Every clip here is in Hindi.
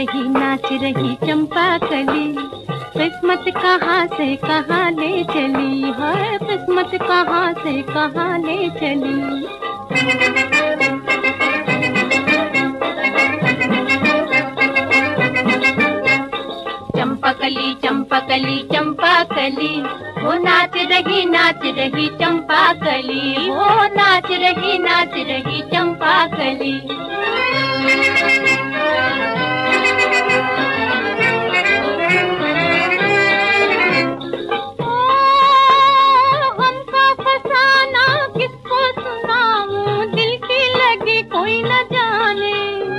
नाच रही चंपा कली, किस्मत कहाँ से कहाँ ले चली है, किस्मत कहाँ से कहाँ ले चली। चंपकली चंपकली चंपाकली, वो नाच रही चंपाकली, वो नाच रही चंपाकली। हमको फसाना किसको सुनाऊं, दिल की लगी कोई न जाने।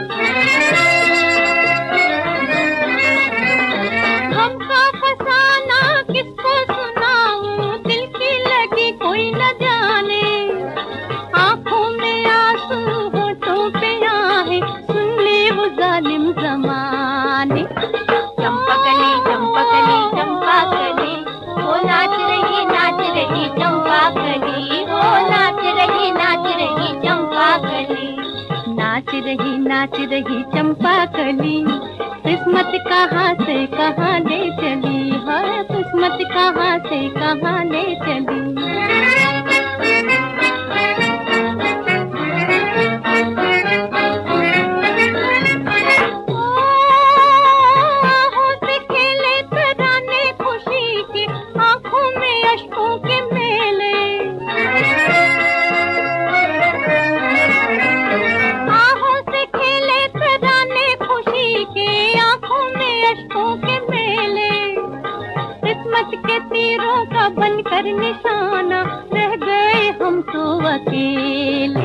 हमको फसाना किसको सुनाऊं, दिल की लगी कोई न जाने। आँखों में आंसू होठों पे आहे, सुन ले वो जालिम ज़माने। चंपकली चंपकली चंपाकली, वो नाच रही चंपाकली, वो नाच रही चंपाकली। नाच रही चंपाकली, किस्मत कहाँ से कहाँ ले चली है, किस्मत कहाँ से कहाँ ले चली। के तीरों का बनकर निशाना, रह गए हम तो अकेले।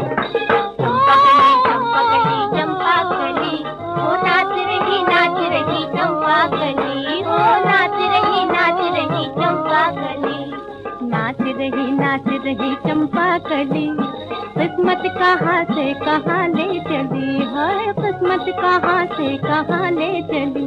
चंपकली चंपाकली, वो नाच रही चंपाकली, वो नाच रही चंपाकली। नाच रही चंपाकली, किस्मत कहाँ से कहाँ ले चली है, किस्मत कहाँ से कहाँ ले चली।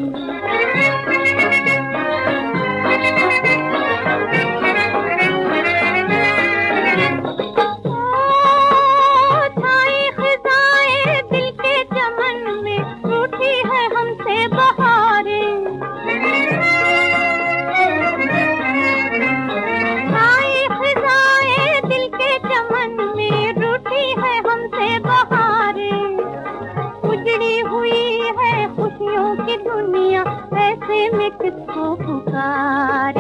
दुनिया ऐसे में किसको पुकारे।